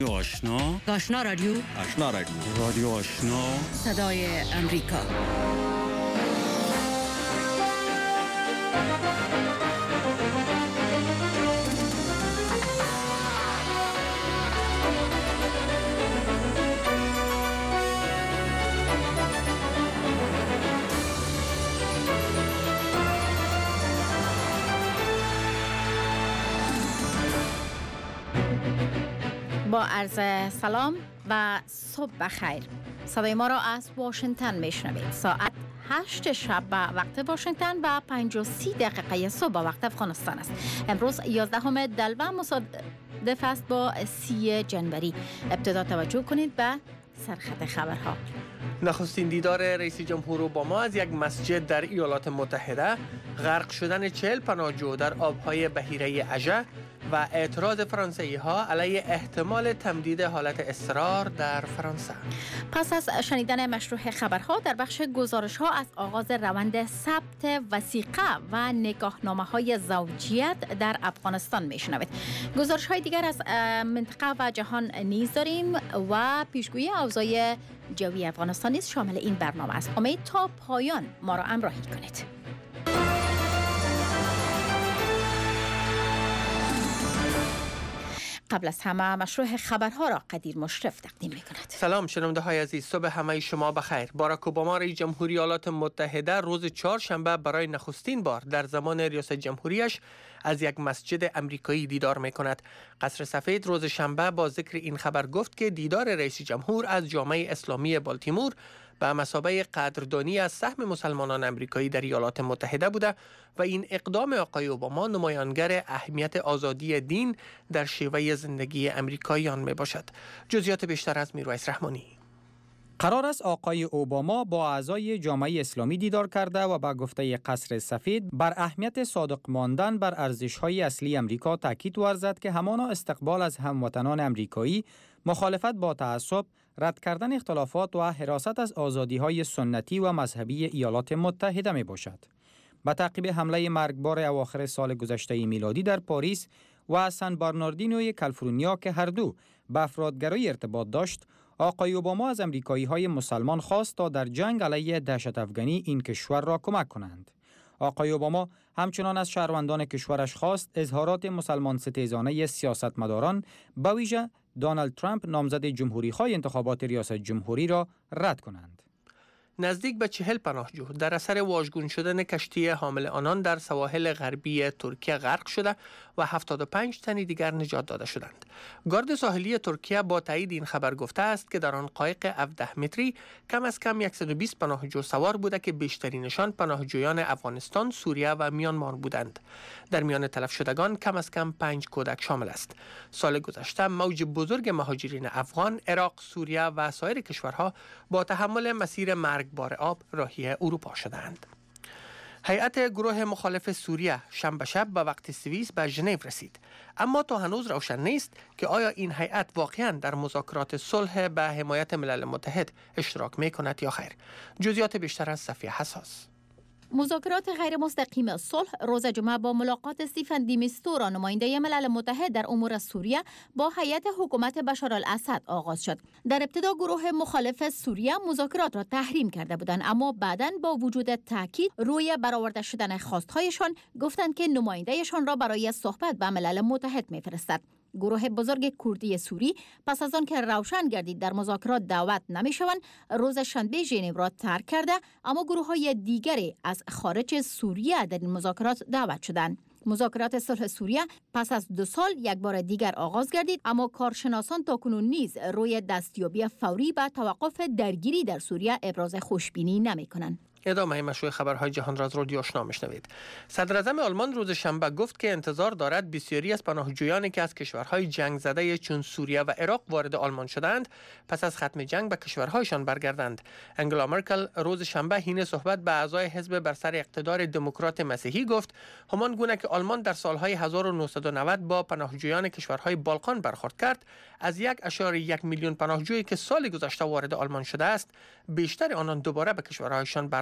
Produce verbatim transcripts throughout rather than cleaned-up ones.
آشنا آشنا رادیو آشنا رادیو رادیو آشنا صدای امریکا. با عرض سلام و صبح بخیر. صدای ما را از واشنگتن میشنوید. ساعت هشت شب به وقت واشنگتن و پنج و سی دقیقه صبح به وقت افغانستان است. امروز یازدهم دلو مصادف است با سی جنوری. ابتدا توجه کنید به سرخط خبرها. نخستین دیدار رئیس جمهور اوباما از یک مسجد در ایالات متحده، غرق شدن چهل پناهجو در آبهای بحیره اژه و اعتراض فرانسوی ها علیه احتمال تمدید حالت اضطرار در فرانسه. پس از شنیدن مشروع خبرها، در بخش گزارش ها از آغاز روند ثبت وثیقه و نگاهنامه های زوجیت در افغانستان میشنوید. گزارش های دیگر از منطقه و جهان نیز داریم و پیشگویی اوضاع جوی افغانستان نیز شامل این برنامه است. امید تا پایان ما را همراهی کنید. قبل از همه مشروع خبرها را قدیر مشرف تقدیم می‌کند. سلام شنونده های عزیز، صبح همه شما بخیر. باراک اوباما رئیس جمهوری ایالات متحده روز چهارشنبه برای نخستین بار در زمان ریاست جمهوریش از یک مسجد امریکایی دیدار می‌کند. قصر سفید روز شنبه با ذکر این خبر گفت که دیدار رئیس جمهور از جامعه اسلامی بالتیمور به مثابه قدردانی از سهم مسلمانان امریکایی در ایالات متحده بوده و این اقدام آقای اوباما نمایانگر اهمیت آزادی دین در شیوه زندگی امریکاییان می باشد. جزئیات بیشتر از میرویس رحمانی. قرار است آقای اوباما با اعضای جامعه اسلامی دیدار کرده و با گفته قصر سفید بر اهمیت صادق ماندن بر ارزش‌های اصلی امریکا تاکید ورزد که همانا استقبال از هموطنان امریکایی، مخالفت با تعصب، رد کردن اختلافات و حراست از آزادی‌های سنتی و مذهبی ایالات متحده می باشد. به تعقیب حمله مرگبار اواخر سال گذشته میلادی در پاریس و سن برناردینوی کالیفرنیا که هر دو به افرادگرایی ارتباط داشت، آقای اوباما از امریکایی‌های مسلمان خواست تا در جنگ علیه دهشت افغانی این کشور را کمک کنند. آقای اوباما همچنان از شهروندان کشورش خواست اظهارات مسلمان ستیزانه سیاستمداران به ویژه دونالد ترامپ نامزد جمهوری‌خواه انتخابات ریاست جمهوری را رد کنند. نزدیک به چهل پناهجو در اثر واژگون شدن کشتی حامل آنان در سواحل غربی ترکیه غرق شده و هفتاد و پنج تن دیگر نجات داده شدند. گارد ساحلی ترکیه با تایید این خبر گفته است که در آن قایق هفده متری کم از کم صد و بیست پناهجو سوار بوده که بیشترینشان پناهجویان افغانستان، سوریه و میانمار بودند. در میان تلف شدگان کم از کم پنج کودک شامل است. سال گذشته موج بزرگ مهاجرین افغان، عراق، سوریه و سایر کشورها با تحمل مسیر مرگبار آب راهی اروپا شدند. هیئت گروه مخالف سوریه شنبه شب به وقت سوئیس به ژنو رسید، اما تا هنوز روشن نیست که آیا این هیئت واقعاً در مذاکرات صلح به حمایت ملل متحد اشتراک می‌کند یا خیر. جزئیات بیشتر از صفیه حساس. مذاکرات غیر مستقیم صلح روز جمعه با ملاقات استیفن دی میستورا نماینده ملل متحد در امور سوریه با هیئت حکومت بشار الاسد آغاز شد. در ابتدا گروه مخالف سوریه مذاکرات را تحریم کرده بودند، اما بعداً با وجود تاکید روی برآورده شدن خواستهایشان گفتند که نمایندهشان را برای صحبت با ملل متحد می‌فرستد. گروه بزرگ کردی سوری پس از آن که روشن گردید در مذاکرات دعوت نمی‌شوند، روز شنبه ژنو را ترک کرده، اما گروه‌های دیگری از خارج سوریه در این مذاکرات دعوت شدند. مذاکرات صلح سوریه پس از دو سال یک بار دیگر آغاز گردید، اما کارشناسان تاکنون نیز روی دستیابی فوری به توقف درگیری در سوریه ابراز خوشبینی نمی‌کنند. ادامه مشروع خبرهای جهان را از رادیو آشنا میشنوید. صدر اعظم آلمان روز شنبه گفت که انتظار دارد بسیاری از پناهجویانی که از کشورهای جنگ زده چون سوریه و عراق وارد آلمان شدند پس از ختم جنگ به کشورهایشان برگردند. انگلا مرکل روز شنبه حین صحبت به اعضای حزب بر سر اقتدار دموکرات مسیحی گفت همان گونه که آلمان در سالهای هزار و نهصد و نود با پناهجویان کشورهای بالکان برخورد کرد، از یک اشاره یک میلیون پناهجویی که سال گذشته وارد آلمان شده است، بیشتر آنان دوباره به کشورهایشان برخورد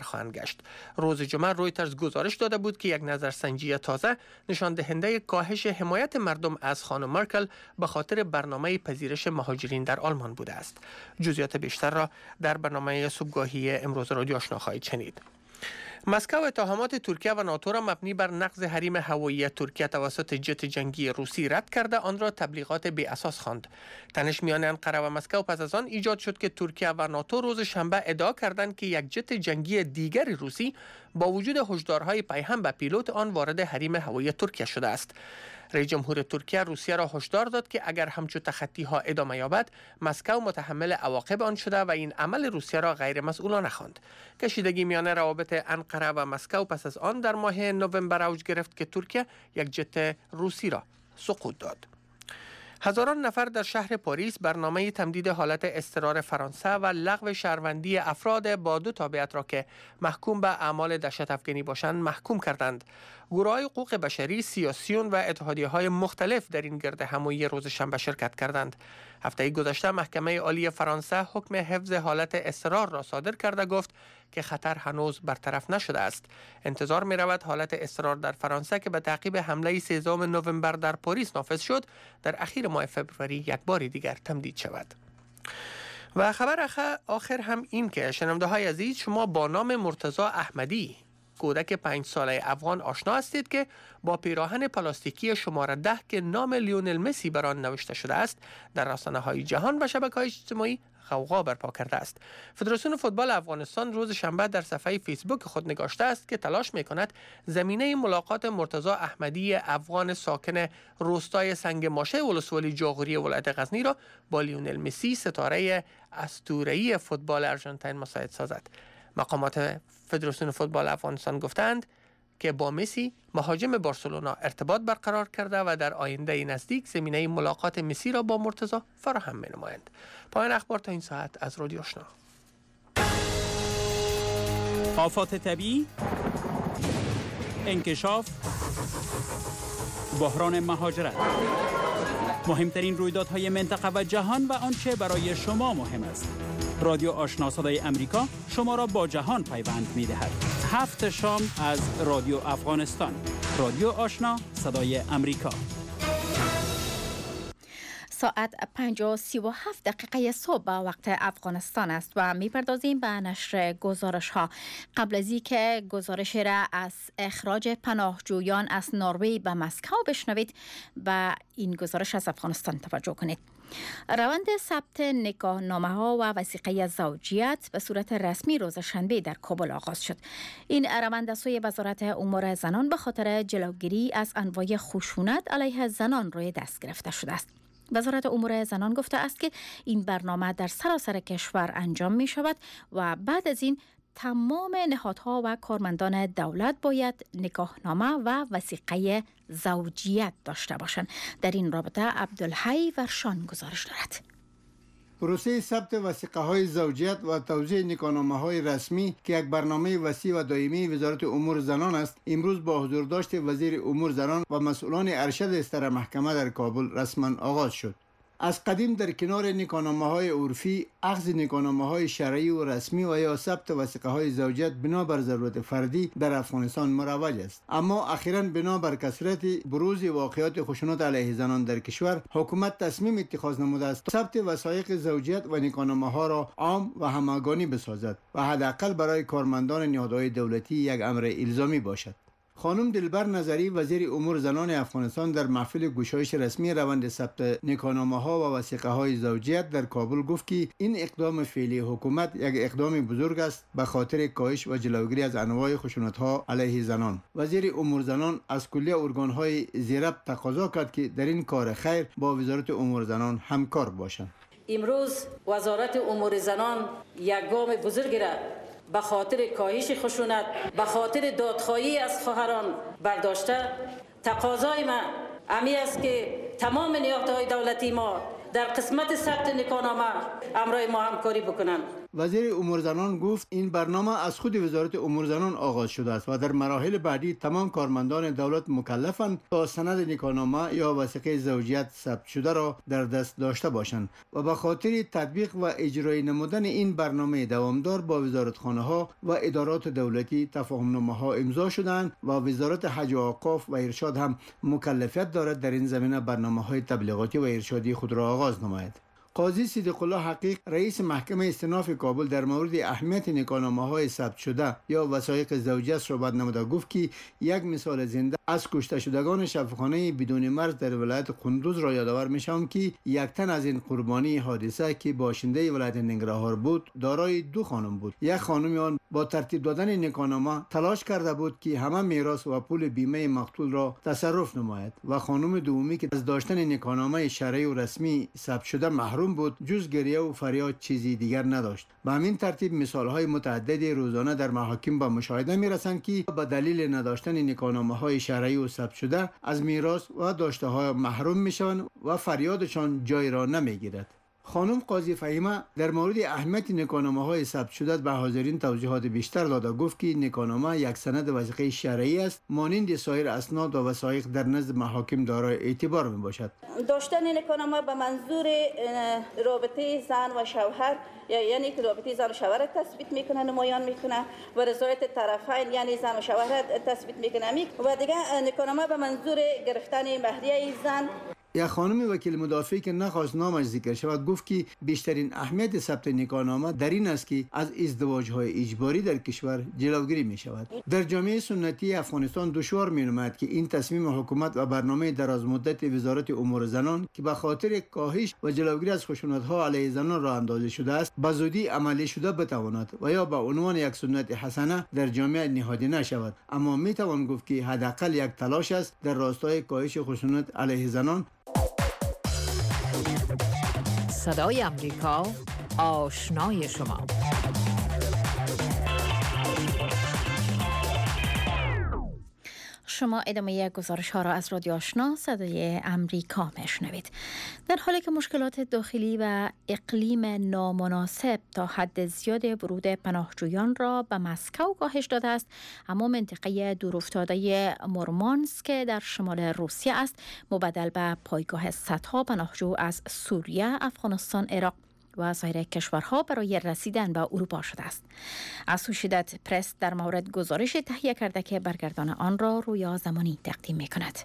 نخواهند گشت. روز جمعه رویترز گزارش داده بود که یک نظرسنجی تازه نشان دهنده کاهش حمایت مردم از خانم مرکل به خاطر برنامه پذیرش مهاجرین در آلمان بوده است. جزئیات بیشتر را در برنامه صبحگاهی امروز رادیو آشنا خواهید شنید. مسکو اتهامات ترکیه و ناتو را مبنی بر نقض حریم هوایی ترکیه توسط جت جنگی روسی رد کرده آن را تبلیغات بی اساس خواند. تنش میان انقره و مسکو پس از آن ایجاد شد که ترکیه و ناتو روز شنبه ادعا کردند که یک جت جنگی دیگر روسی با وجود هشدارهای پیهم به پیلوت آن وارد حریم هوایی ترکیه شده است. رئیس جمهور ترکیه روسیه را هشدار داد که اگر همچون تخطی ها ادامه یابد مسکو متحمل عواقب آن شده و این عمل روسیه را غیر مسئولانه خواند. کشیدگی میان روابط انقره و مسکو پس از آن در ماه نوامبر اوج گرفت که ترکیه یک جت روسی را سقوط داد. هزاران نفر در شهر پاریس برنامه تمدید حالت اضطرار فرانسه و لغو شهروندی افراد با دو تابعیت را که محکوم به اعمال دهشت افکنی باشند محکوم کردند. گروه‌های حقوق بشری، سیاسیون و اتحادیه‌های مختلف در این گرد همایی روز شنبه شرکت کردند. هفته گذشته محکمه عالی فرانسه حکم حفظ حالت اضطرار را صادر کرده گفت که خطر هنوز برطرف نشده است. انتظار می رود حالت اضطرار در فرانسه که به تعقیب حمله سوم نوامبر در پاریس نافذ شد در اخیر ماه فوریه یک بار دیگر تمدید شود. و خبر آخر هم این که شنونده های عزیز، شما با نام مرتضی احمدی کودک پنج ساله افغان آشنا هستید که با پیراهن پلاستیکی شماره ده که نام لیونل مسی بر آن نوشته شده است در رسانه‌های جهان و شبکه‌های اجتماعی غوغا برپا کرده است. فدراسیون فوتبال افغانستان روز شنبه در صفحه فیسبوک خود نگاشته است که تلاش می‌کند زمینه ملاقات مرتضی احمدی افغان ساکن روستای سنگ ماشه ولسوالی جاغوری ولایت غزنی را با لیونل مسی ستاره اسطوره‌ای فوتبال آرژانتین مساعد سازد. مقامات فدراسیون فوتبال افغانستان گفتند که با مسی مهاجم بارسلونا ارتباط برقرار کرده و در آینده نزدیک زمینه ملاقات مسی را با مرتضی فراهم می‌نمایند. پایان اخبار تا این ساعت از رادیو آشنا. آفات طبیعی، انکشاف، بحران مهاجرت، مهمترین رویدادهای منطقه و جهان و آنچه برای شما مهم است. رادیو آشنا صدای امریکا شما را با جهان پیوند می دهد. هفت شام از رادیو افغانستان. رادیو آشنا صدای امریکا. ساعت پنج و سی و هفت دقیقه صبح به وقت افغانستان است و میپردازیم به نشر گزارش ها. قبل از اینکه گزارش را از اخراج پناهجویان از نروژ به مسکو بشنوید، به این گزارش از افغانستان توجه کنید. روند ثبت نکاح نامه ها و وثیقه زوجیت به صورت رسمی روز شنبه در کابل آغاز شد. این روند از سوی وزارت امور زنان به خاطر جلوگیری از انواع خشونت علیه زنان روی دست گرفته شده است. وزارت امور زنان گفته است که این برنامه در سراسر کشور انجام می شود و بعد از این تمام نهادها و کارمندان دولت باید نکاحنامه و وثیقه زوجیت داشته باشند. در این رابطه عبدالحی ورشان گزارش دارد. پروسه ثبت وثیقه های زوجیت و توزیع نکاحنامه های رسمی که یک برنامه وسیع و دائمی وزارت امور زنان است، امروز با حضور داشت وزیر امور زنان و مسئولان ارشد استر محکمه در کابل رسما آغاز شد. از قدیم در کنار نکاحنامه های عرفی، اخذ نکاحنامه های شرعی و رسمی و یا ثبت وثیقه های زوجیت بنابر ضرورت فردی در افغانستان مروج است. اما اخیراً بنابر کثرت بروز واقعات خشونت علیه زنان در کشور، حکومت تصمیم اتخاذ نموده است ثبت وثایق زوجیت و نکاحنامه ها را عام و همگانی بسازد و حداقل برای کارمندان نهادهای دولتی یک امر الزامی باشد. خانم دلبر نظری وزیر امور زنان افغانستان در محفل گشایش رسمی روند ثبت نکاحنامه ها و وثیقه های زوجیت در کابل گفت که این اقدام فعلی حکومت یک اقدام بزرگ است به خاطر کاهش و جلوگیری از انواع خشونت ها علیه زنان. وزیر امور زنان از کلیه ارگان های زیربط تقاضا کرد که در این کار خیر با وزارت امور زنان همکار باشند. امروز وزارت امور زنان یک گام بزرگ را به خاطر کاهش خشونت، به خاطر دادخواهی از خواهران برداشته. تقاضای ما امی است که تمام نهادهای دولتی ما در قسمت ثبت نکاحنامه همراه ما همکاری بکنند. وزیر امور زنان گفت این برنامه از خود وزارت امور زنان آغاز شده است و در مراحل بعدی تمام کارمندان دولت مکلفند تا سند نکاحنامه یا وثیقه زوجیت ثبت شده را در دست داشته باشند و به خاطر تطبیق و اجرای نمودن این برنامه دوامدار با وزارتخانه ها و ادارات دولتی تفاهم‌نامه ها امضا شدند و وزارت حج و اوقاف و ارشاد هم مکلفیت دارد در این زمینه برنامه‌های تبلیغاتی و ارشادی خود را آغاز نماید. قاضی صدیق الله حقیق رئیس محکمه استئناف کابل در مورد اهمیت نکاحنامه‌های ثبت شده یا وثایق زوجیت صحبت نموده گفت که یک مثال زنده از کشته شدگان شفاخانه بدون مرز در ولایت قندوز را یادآور می‌شوم که یک تن از این قربانی حادثه که باشنده ولایت ننگرهار بود دارای دو خانم بود. یک خانم آن با ترتیب دادن نکاحنامه تلاش کرده بود که همه میراث و پول بیمه مقتول را تصرف نماید و خانم دومی که از داشتن نکاحنامه شرعی و رسمی ثبت شده محروم بود جز گریه و فریاد چیزی دیگر نداشت. به همین ترتیب مثال‌های متعددی روزانه در محاکم به مشاهده می‌رسند که به دلیل نداشتن نکاحنامه‌های شرعی و ثبت شده از میراث و داشته‌ها محروم میشوند و فریادشان جای را نمی‌گیرد. خانم قاضی فهیمه در مورد اهمیت نکاحنامه‌های ثبت شده به حاضرین توضیحات بیشتر داده گفت که نکاحنامه یک سند وثیقه شرعی است مانند سایر اسناد و وثایق در نزد محاکم دارای اعتبار میباشد. داشتن نکاحنامه به منظور رابطه زن و شوهر یعنی که رابطه زن و شوهر تثبیت میکنه نمایان میکنه و رضایت طرفین یعنی زن و شوهر تثبیت میکنه و دیگه نکاحنامه به منظور گرفتن مهریه زن. یک خانم وکیل مدافعی که نخواست نامش ذکر شود گفت که بیشترین اهمیت ثبت نکاحنامه در این است که از ازدواج‌های اجباری در کشور جلوگیری می شود. در جامعه سنتی افغانستان دشوار می نماید که این تصمیم حکومت و برنامه دراز مدت وزارت امور زنان که به خاطر کاهش و جلوگیری از خشونت‌ها علیه زنان راه اندازی شده است به زودی عملی شده بتواند و یا به عنوان یک سنت حسنه در جامعه نهاده نشود. اما می توان گفت که حداقل یک تلاش است در راستای کاهش خشونت علیه زنان. صدای امریکا، آشنای شما. شما ادامه گزارش ها را از رادیو آشنا صدای امریکا میشنوید. در حالی که مشکلات داخلی و اقلیم نامناسب تا حد زیاد ورود پناهجویان را به مسکو کاهش داده است، اما منطقه دورافتاده مورمانسک در شمال روسیه است مبدل به پایگاه صدها پناهجو از سوریه، افغانستان، عراق و سایر کشورها برای رسیدن به اروپا شده است. اسوشییتد پرس در مورد گزارش تهیه کرده که برگردان آن را رویا زمانی تقدیم می کند.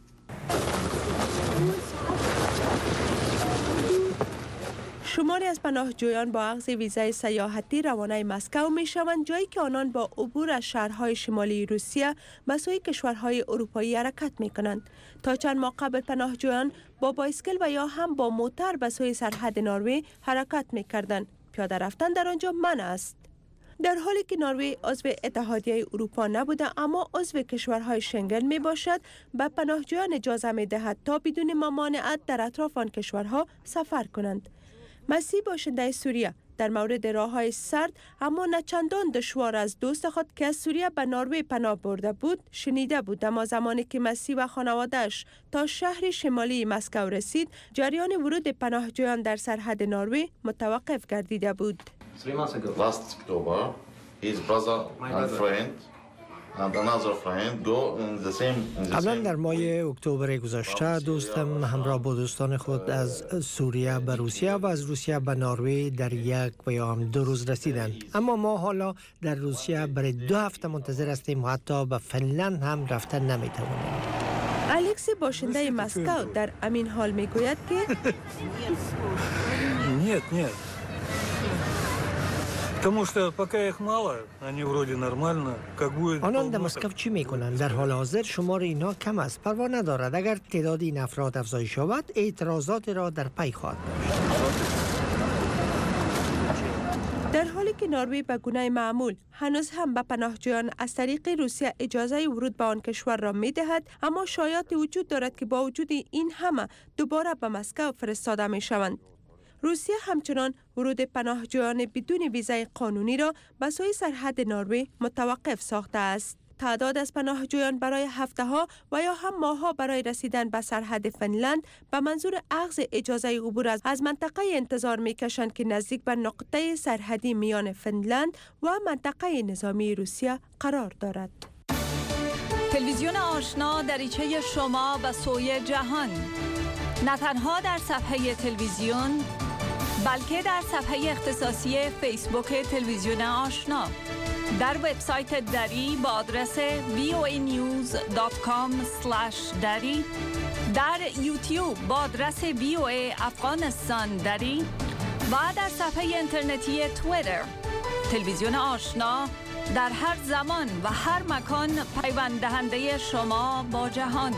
شماری از پناهجویان با اخذ ویزای سیاحتی روانه مسکو می شوند، جایی که آنان با عبور از شهرهای شمالی روسیه به سوی کشورهای اروپایی حرکت می کنند. تا چند ماه قبل پناهجویان با بایسکل و یا هم با موتر به سوی سرحد نروژ حرکت می کردند. پیاده رفتن در آنجا منع است. در حالی که نروژ عضو اتحادیه اروپا نبوده اما عضو کشورهای شنگن می باشد، به پناهجویان اجازه می دهد تا بدون ممانعت در اطراف آن کشورها سفر کنند. مسیح باشنده سوریه در مورد راه‌های سرد اما نه چندان دشوار از دوست خود که از سوریه به نروژ پناه برده بود شنیده بود، اما زمانی که مسیح و خانواده‌اش تا شهر شمالی مسکو رسید، جریان ورود پناهجویان در سرحد نروژ متوقف گردیده بود. Last October, his brother and friend and another friend go in the same in the قبلا same در ماه اکتبر گذشته دوستم همراه با دوستان خود از سوریه به روسیه و از روسیه به نروژ در یک و یا هم دو روز رسیدند، اما ما حالا در روسیه برای دو هفته منتظر هستیم و حتی به فنلند هم رفتن نمیتوانیم. الکس باشنده مسکو در همین حال میگوید که Нет, нет. Потому что пока их мало, они вроде нормально, как будет. آنان در مسکو چی میکنند؟ در حال حاضر شمار اینها کم است، پروا ندارد. اگر تعداد این افراد افزایش یابد اعتراضات را در پی خواهد داشت. در حالی که نروژ به گونه معمول هنوز هم به پناهجویان از طریق روسیه اجازه ورود به آن کشور را می دهد، اما شایعات وجود دارد که با وجود این همه دوباره به مسکو فرستاده می شوند. روسیه همچنان ورود پناهجویان بدون ویزای قانونی را به سوی سرحد نروژ متوقف ساخته است. تعداد از پناهجویان برای هفته ها و یا هم ماه ها برای رسیدن به سرحد فنلند به منظور اخذ اجازه عبور از منطقه انتظار میکشند که نزدیک به نقطه سرحدی میان فنلند و منطقه نظامی روسیه قرار دارد. تلویزیون آشنا دریچه شما به سوی جهان، نه تنها در صفحه تلویزیون بلکه در صفحه اختصاصی فیسبوک تلویزیون آشنا، در وبسایت دری با آدرس وی او ای نیوز دات کام اسلش دری، در یوتیوب با آدرس وی او ای افغانستان دری و در صفحه اینترنتی توییتر. تلویزیون آشنا در هر زمان و هر مکان پیوند دهنده شما با جهان.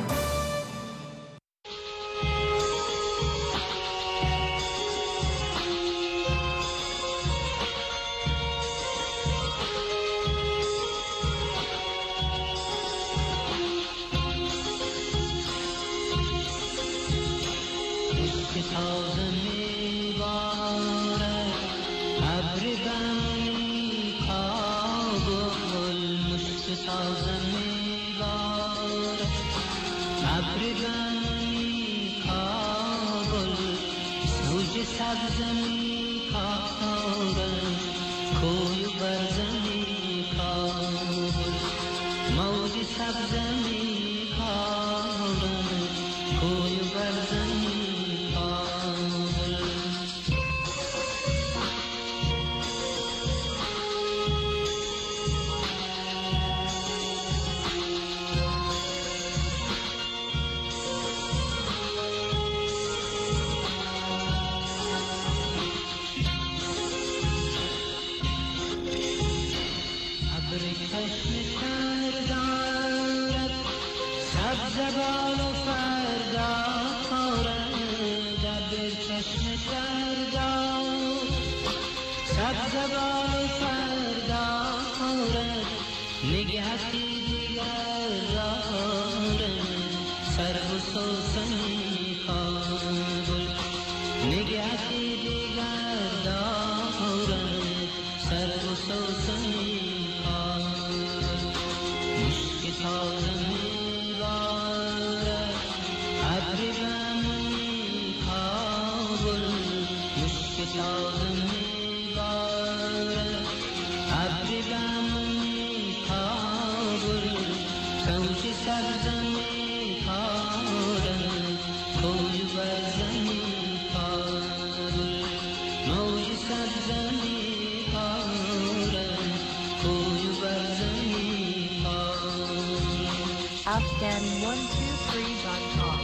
Afghan one two three dot com.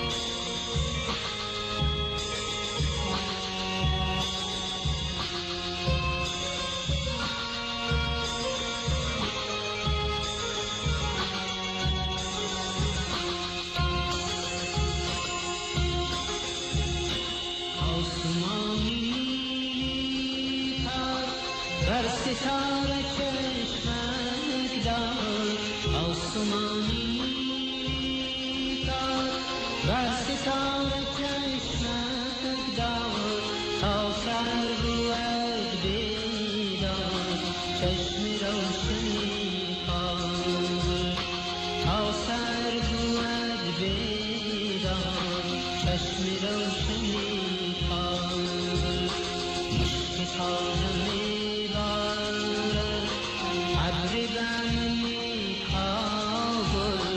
Khabul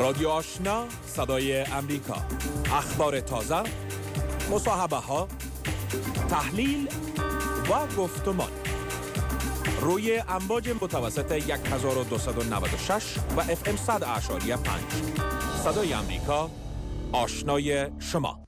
رادیو آشنا صدای امریکا، اخبار تازه، مصاحبه ها، تحلیل و گفتمان روی امواج متوسط هزار و دویست و نود و شش و اف ام صد اعشاری پنج. صدای امریکا، آشنای شما.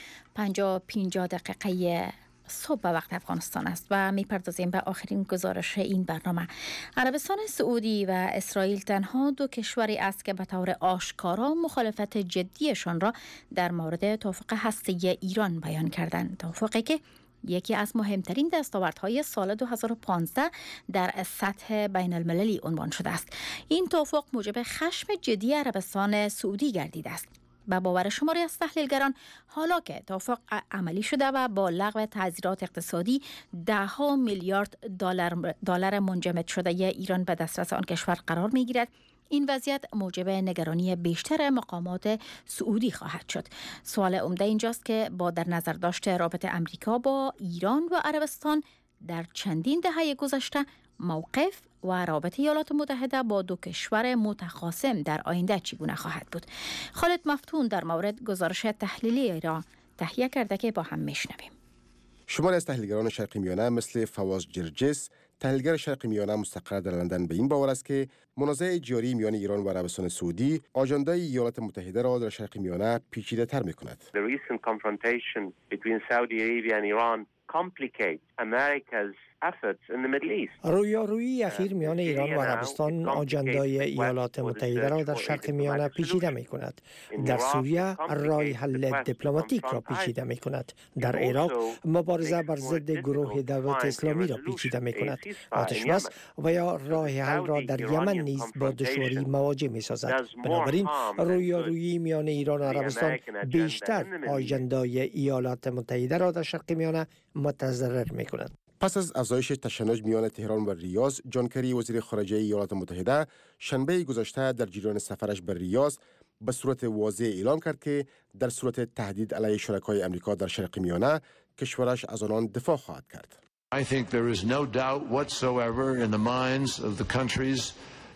پنجاه پنجاه دقیقه صبح به وقت افغانستان است و میپردازیم به آخرین گزارش این برنامه. عربستان سعودی و اسرائیل تنها دو کشوری است که به طور آشکارا مخالفت جدیشان را در مورد توافق هسته‌ای ایران بیان کردند. توافقی که یکی از مهمترین دستاوردهای سال دو هزار و پانزده در سطح بین المللی عنوان شده است. این توافق موجب خشم جدی عربستان سعودی گردیده است. به باور شماری از تحلیلگران، حالا که توافق عملی شده و با لغو تعزیرات اقتصادی ده ها میلیارد دلار دلار منجمد شده ایران به دسترس آن کشور قرار میگیرد، این وضعیت موجب نگرانی بیشتر مقامات سعودی خواهد شد. سوال عمده اینجاست که با در نظر داشته رابطه امریکا با ایران و عربستان در چندین دهه گذشته، موقف و رابطه ایالات متحده با دو کشور متخاصم در آینده چگونه خواهد بود؟ خالد مفتون در مورد گزارش تحلیلی را تهیه کرده که با هم میشنویم. شماری از تحلیلگران شرق میانه مثل فواز جرجس، تحلیلگر شرق میانه مستقر در لندن، به این باور است که منازعه جاری میان ایران و عربستان سعودی آژانده ایالات متحده را در شرق میانه پیچیده تر می کند. The recent confrontation between Saudi Arabia and Iran complicates America's efforts in the Middle East. رویارویی اخیر میان ایران و عربستان آجندای ایالات متحده را در شرق میانه پیچیده می کند. در سوریه راه حل دیپلماتیک را پیچیده می کند. در عراق مبارزه بر ضد گروه دولت اسلامی را پیچیده می کند. آتش بس و یا راه حل را در یمن نیز با دشواری مواجه می سازد. بنابراین رویارویی میان ایران و عربستان بیشتر آجندای ایالات متحده را در شرق میانه متضرر می کند. پس از افزایش تشنج میان تهران و ریاض، جان کری وزیر خارجه ایالات متحده شنبه گذشته در جریان سفرش به ریاض به صورت واضح اعلام کرد که در صورت تهدید علیه شرکای امریکا در شرق میانه، کشورش از آنان دفاع خواهد کرد. I think there is no doubt whatsoever in the minds of the countries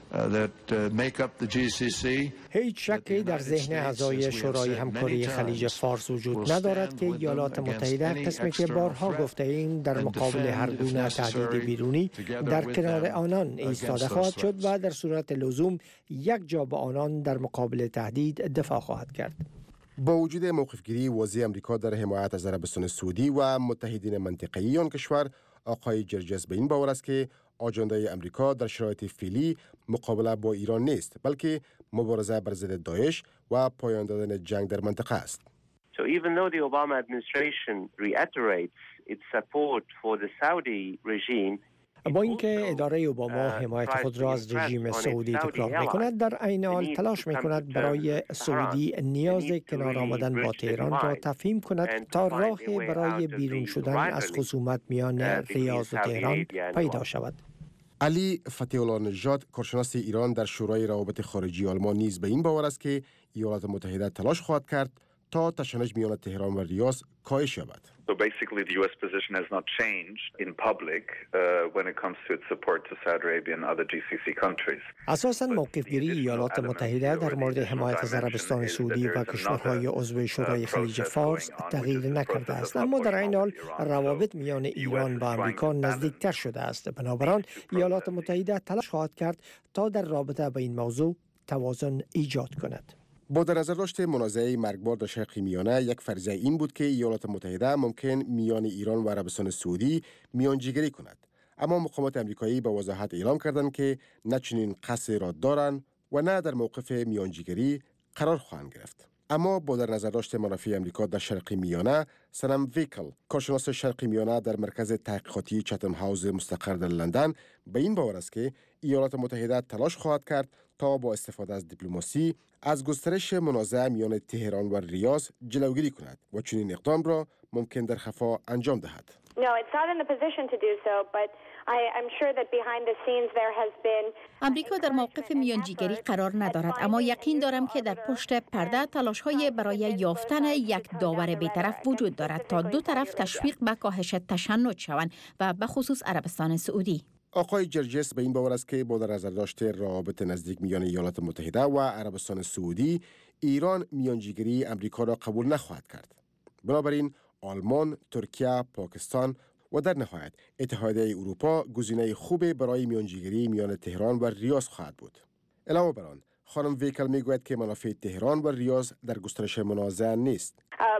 that make up the جی سی سی. هیچ شکی در ذهن اعضای شورای همکاری خلیج فارس وجود ندارد که ایالات متحده قسمی که بارها گفته ایم در مقابل هر گونه تهدید بیرونی در کنار آنان ایستاده خواهد شد و در صورت لزوم یک جا با آنان در مقابل تهدید دفاع خواهد کرد. با وجود موقفگیری واضح امریکا در حمایت از عربستان سعودی و متحدین منطقه‌ای آن کشور، آقای جرجس به این باور است که آجنده امریکا در شرایط فعلی مقابله با ایران نیست، بلکه مبارزه بر ضد داعش و پایان دادن جنگ در منطقه است. So even though the Obama administration reiterates its support for the Saudi regime, با اینکه اداره اوباما حمایت خود را از رژیم سعودی تکرار می‌کند، در عین حال تلاش می‌کند برای سعودی نیاز کنار آمدن با تهران را تفهیم کند تا راه برای بیرون شدن از خصومت میان ریاض و تهران پیدا شود. علی فتح الله نژاد، کارشناس ایران در شورای روابط خارجی آلمان، نیز به این باور است که ایالات متحده تلاش خواهد کرد تا تشنج میان تهران و ریاض کاهش یابد. So basically the U S position has not changed in public uh, when it comes to its support to Saudi Arabia and other جی سی سی countries. اساساً موقفگیری ایالات متحده در مورد حمایت از عربستان سعودی و کشورهای عضو شورای خلیج فارس تغییر نکرده است، اما در این حال روابط میان ایران و آمریکا نزدیکتر شده است. بنابراین ایالات متحده تلاش خواهد کرد تا در رابطه با این موضوع توازن ایجاد کند. با در نظر داشت منازعه مرگبار در شرق میانه، یک فرضیه این بود که ایالات متحده ممکن میان ایران و عربستان سعودی میانجیگری کند، اما مقامات آمریکایی به وضاحت اعلام کردند که نه چنین قصدی را دارند و نه در موقف میانجیگری قرار خواهند گرفت. اما با در نظر داشت منافع آمریکا در شرق میانه، سنم ویکل، کارشناس شرق میانه در مرکز تحقیقاتی چتم هاوس مستقر در لندن، به این باور است که ایالات متحده تلاش خواهد کرد تا با استفاده از دیپلماسی از گسترش منازعه میان تهران و ریاض جلوگیری کند و چنین اقدام را ممکن در خفا انجام دهد. امریکا در موقف میانجیگری قرار ندارد، اما یقین دارم که در پشت پرده تلاش‌های برای یافتن یک داور بی‌طرف وجود دارد تا دو طرف تشویق به کاهش تشنج شوند و به خصوص عربستان سعودی. آقای جرجس به این باور است که با در نظر داشته روابط نزدیک میان ایالات متحده و عربستان سعودی، ایران میانجیگری امریکا را قبول نخواهد کرد. بنابراین آلمان، ترکیه، پاکستان و در نهایت اتحادیه اروپا گزینه خوبی برای میانجیگری میان تهران و ریاض خواهد بود. علاوه بر آن، خانم ویکل میگوید که منافع تهران و ریاض در گسترش منازعه نیست.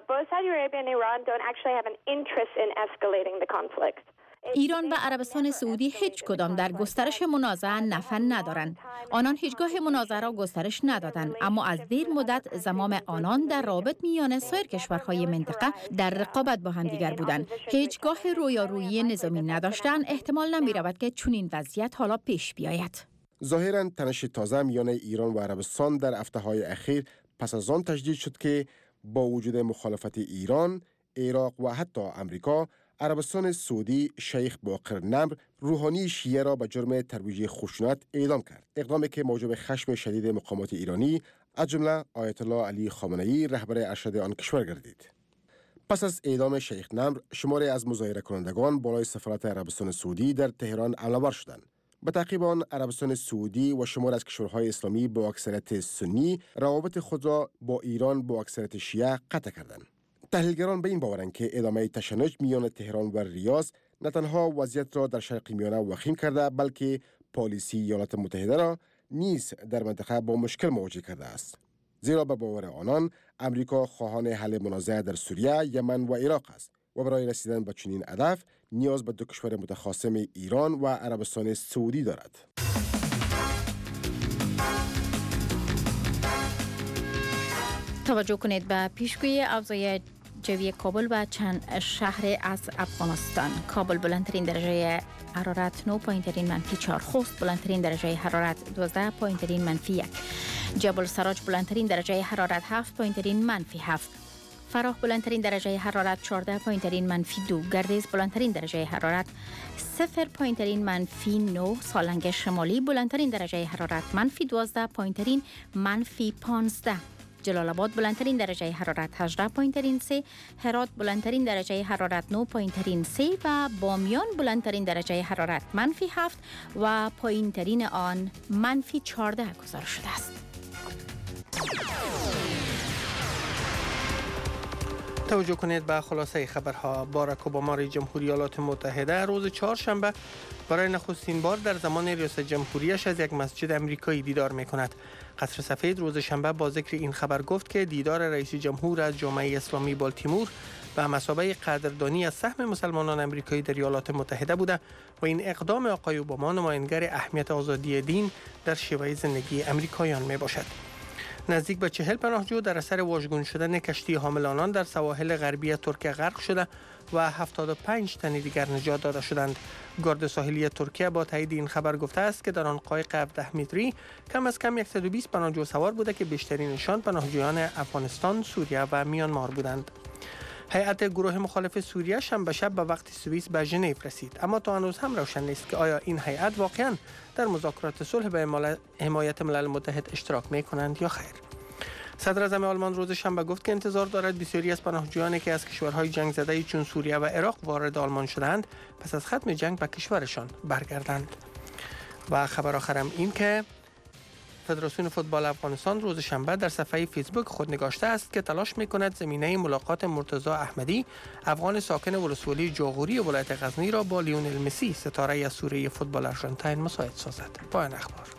ایران و عربستان سعودی هیچ کدام در گسترش منازعه نفع ندارند. آنان هیچگاه منازعه را گسترش ندادند، اما از دیر مدت زمام آنان در رابط میان سایر کشورهای منطقه در رقابت با همدیگر بودند. هیچگاه رویارویی نظامی نداشتند. احتمال نمی رود که چنین وضعیت حالا پیش بیاید. ظاهراً تنش تازه میان ایران و عربستان در هفته‌های اخیر پس از آن تجدید شد که با وجود مخالفت ایران، عراق و حتی امریکا، عربستان سعودی شیخ باقر نمر روحانی شیعه را به جرم ترویج خشونت اعدام کرد. اقدامی که موجب خشم شدید مقامات ایرانی از جمله آیت الله علی خامنه‌ای رهبر ارشد آن کشور گردید. پس از اعدام شیخ نمر، شماری از مظاهره کنندگان بالای سفارت عربستان سعودی در تهران حمله‌آور شدند. به تعقیب آن، عربستان سعودی و شمار از کشورهای اسلامی با اکثریت سنی روابط خود را با ایران با اکثریت شیعه قطع کردند. تحلیلگران به این باورند که ادامه تشنج میان تهران و ریاض نه تنها وضعیت را در شرق میانه وخیم کرده، بلکه پالیسی ایالات متحده را نیز در منطقه با مشکل مواجه کرده است. زیرا به باور آنان، امریکا خواهان حل منازعه در سوریه، یمن و عراق است و برای رسیدن به چنین هدف نیاز به دو کشور متخاصم ایران و عربستان سعودی دارد. توجه کنید به پیشگویی اوضاع جوی کابل و چند شهر از افغانستان. کابل بلندترین درجه حرارت نه پایین‌ترین منفی چهار، خوست بلندترین درجه حرارت دوازده پایین‌ترین منفی یک، جبل سراج بلندترین درجه حرارت هفت پایین‌ترین منفی هفت، فراه بلندترین درجه حرارت چهارده پایین‌ترین منفی دو، گردیز بلندترین درجه حرارت صفر پایین‌ترین منفی نه، سالنگ شمالی بلندترین درجه حرارت منفی دوازده پایین‌ترین منفی پانزده، جلال آباد بلندترین درجه حرارت هجده پایین‌ترین سه، هرات بلندترین درجه حرارت نه پایین‌ترین سه و بامیان بلندترین درجه حرارت منفی هفت و پایین‌ترین آن منفی چهارده گزارش شده است. توجه کنید به خلاصه خبرها. باراک اوباما رئیس جمهوری ایالات متحده روز چهارشنبه برای نخستین بار در زمان ریاست جمهوریش از یک مسجد امریکایی دیدار می‌کند. قصر سفید روز شنبه با ذکر این خبر گفت که دیدار رئیس جمهور از جامعه اسلامی بالتیمور به مثابه قدردانی از سهم مسلمانان امریکایی در ایالات متحده بوده و این اقدام آقای اوباما نمایانگر اهمیت آزادی دین در شیوه زندگی امریکاییان میباشد. نزدیک به چهل پناهجو در اثر واژگون شدن کشتی حامل آنان در سواحل غربی ترکیه غرق شده و هفتاد و پنج تن دیگر نجات داده شدند. گارد ساحلی ترکیه با تایید این خبر گفته است که در آن قایق هفده متری کم از کم صد و بیست پناهجو سوار بوده که بیشترینشان پناهجویان افغانستان، سوریه و میانمار بودند. هیئت گروه مخالف سوریه شنبه شب به وقت سوئیس به ژنو رسید، اما تا هنوز هم روشن نیست که آیا این هیئت واقعا در مذاکرات صلح به حمایت ملل متحد اشتراک می‌کنند یا خیر. صدر اعظم آلمان روز شنبه گفت که انتظار دارد بسیاری از پناهجویانی که از کشورهای جنگ زده چون سوریه و عراق وارد آلمان شدند پس از ختم جنگ به کشورشان برگردند. و خبر آخرم این که فدراسیون فوتبال افغانستان روز شنبه در صفحه فیسبوک خود نگاشته است که تلاش می‌کند زمینه ملاقات مرتضی احمدی، افغان ساکن ولسوالی جاغوری ولایت غزنی را با لیونل مسی، ستاره اسطوره فوتبال آرژانتین مساعد سازد. پایان اخبار.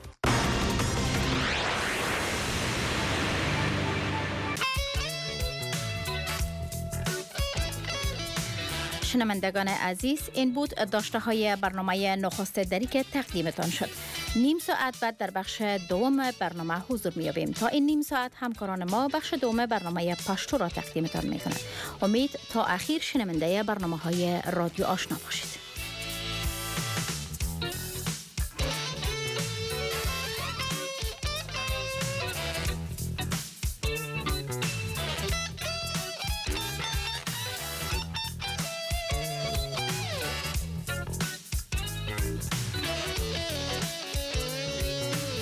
شنوندگان عزیز، این بود داشته های برنامه نخست دری که تقدیمتان شد. نیم ساعت بعد در بخش دوم برنامه حضور می‌یابیم. تا این نیم ساعت همکاران ما بخش دوم برنامه پشتو را تقدیمتان می‌کنند. امید تا اخیر شنونده برنامه‌های رادیو آشنا باشید.